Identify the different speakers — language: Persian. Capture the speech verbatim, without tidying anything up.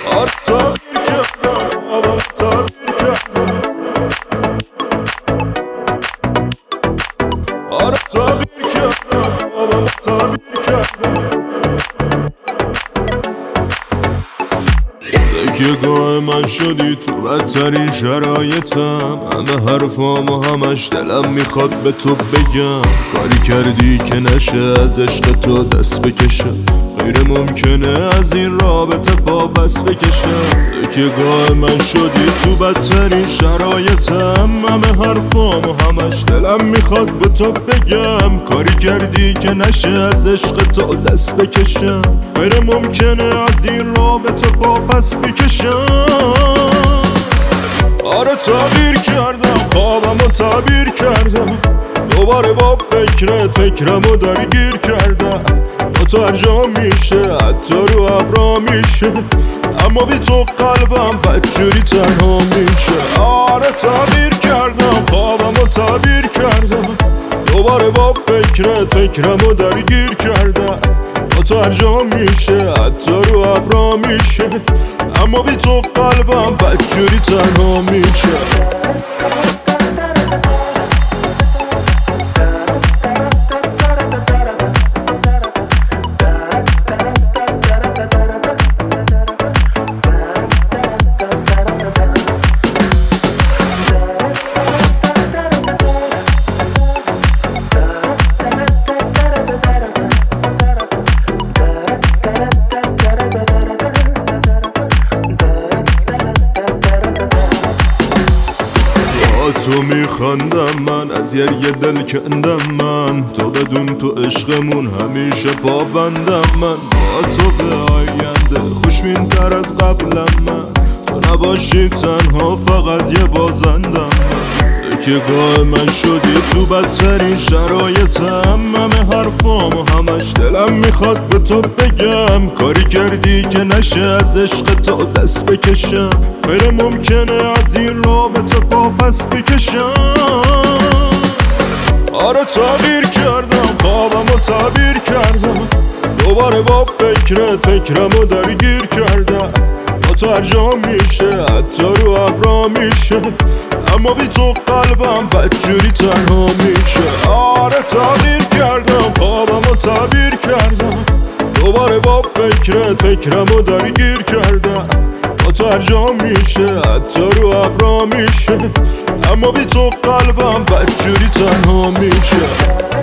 Speaker 1: آره تعبیر کردم خوابم تعبیر کردم آره تعبیر کردم خوابم تعبیر کردم تکیه‌گاه من شدی تو بدترین شرایطم، همه حرفام و همش دلم میخواد به تو بگم. کاری کردی که نشه از عشق تو دست بکشم، غیر ممکنه از این رابطه پا بس بکشم. تکیه‌گاه من شدی تو بدترین شرایطم، همه حرفام و همش دلم میخواد به تو بگم. کاری کردی که نشه از عشق تو دست بکشم، غیر ممکنه از این رابطه پا پس بکشم. آره تعبیر کردم خوابمو تعبیر کردم، دوباره با فکرت فکرمو درگیر کردم. با تو هر جا میشه حتی رو ابرا میشه، اما بی تو قلبم بدجوری تنها میشه. آره تعبیر کردم خوابمو تعبیر کردم، دوباره با فکرت فکرمو درگیر کردم. با تو هر جا میشه حتی رو ابرا میشه، اما بی تو قلبم بدجوری تنها میشه. تو میخندم من از یه دل کندم من، تو بدون تو عشقمون همیشه پابندم من. با تو به آینده خوشبین تر از قبلم من، تو نباشی تنها فقط یه بازندم من. تکیه‌گاه من شدی تو بدترین شرایطم، همه حرفام و همش دلم میخواد به تو بگم. کاری کردی که نشه از عشق تو دست بکشم، غیر ممکنه از این رابطه پا پس بکشم. آره تعبیر کردم خوابمو تعبیر کردم، دوباره با فکرت فکرمو درگیر کردم. با تو هر جا میشه حتی رو ابرا میشه، اما بی تو قلبم بدجوری تنها میشه. آره تعبیر کردم خوابمو تعبیر کردم، دوباره با فکرت فکرمو درگیر کردم. با تو هر جا میشه حتی رو ابرا میشه، اما بی تو قلبم بدجوری تنها میشه.